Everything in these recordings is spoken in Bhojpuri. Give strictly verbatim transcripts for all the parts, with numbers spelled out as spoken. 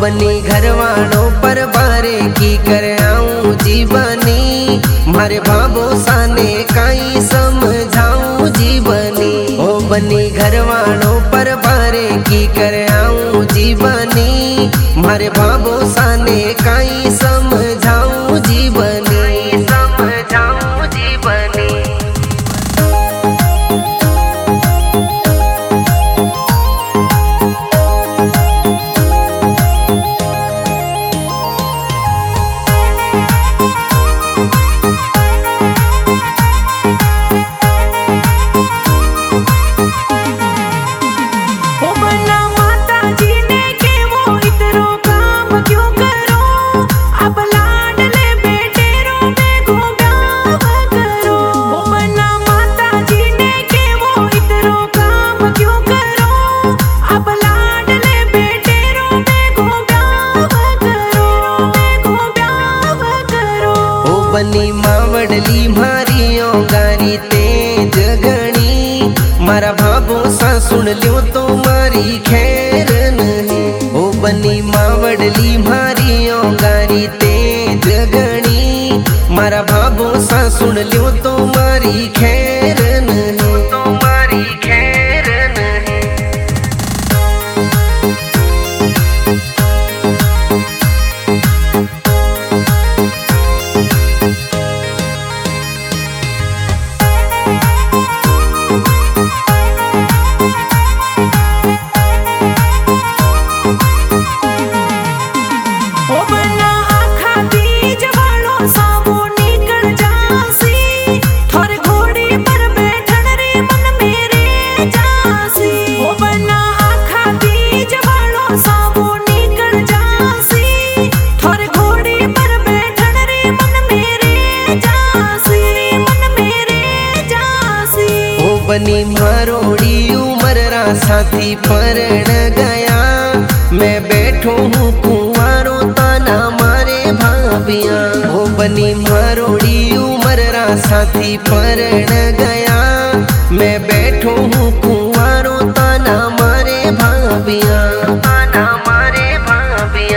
बनी घरवालों पर बारे की कर आऊं जीवनी मारे भाभो साने काई समझाऊं जीवनी। ओ बनी घरवालों पर बारे की कर आऊं जीवनी मारे भाभो साने काई समझाऊं जीवनी समझाऊं जीवनी। बनी मावड़ली मारियो गारी तेज गणी मारा भाभो सा सुन लियो तो मारी खैर नहीं। ओ बनी मावड़ली मारियो गारी तेज गणी मारा भाभो सा सुन लियो तो मारी खैर नहीं तो मारी खैर नहीं। बनी मारोड़ी उमर रा साथी परण गया मैं बैठो हूँ कुंवारो ताना मारे भाभिया। ओ बनी मारोड़ी उमर रा साथी परण गया मैं बैठो हूँ कुंवारो ताना मारे भाभिया ताना मारे भाभिया।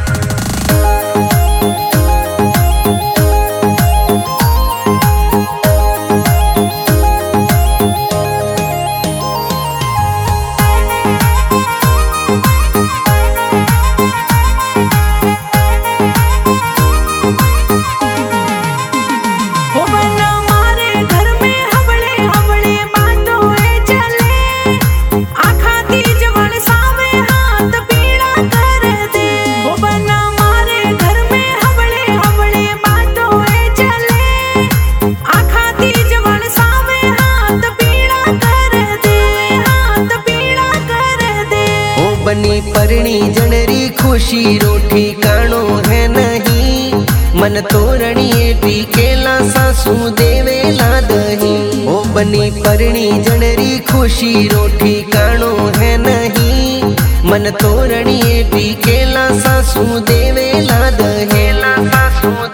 बनी परणी जनरी खुशी रोटी कानो है नहीं मन तोरणी टीकेला सासू देवेला दही। ओ बनी परणी जनरी खुशी रोटी कानो है नहीं मन तोरणी टीकेला सासू देवेला दहेला सासू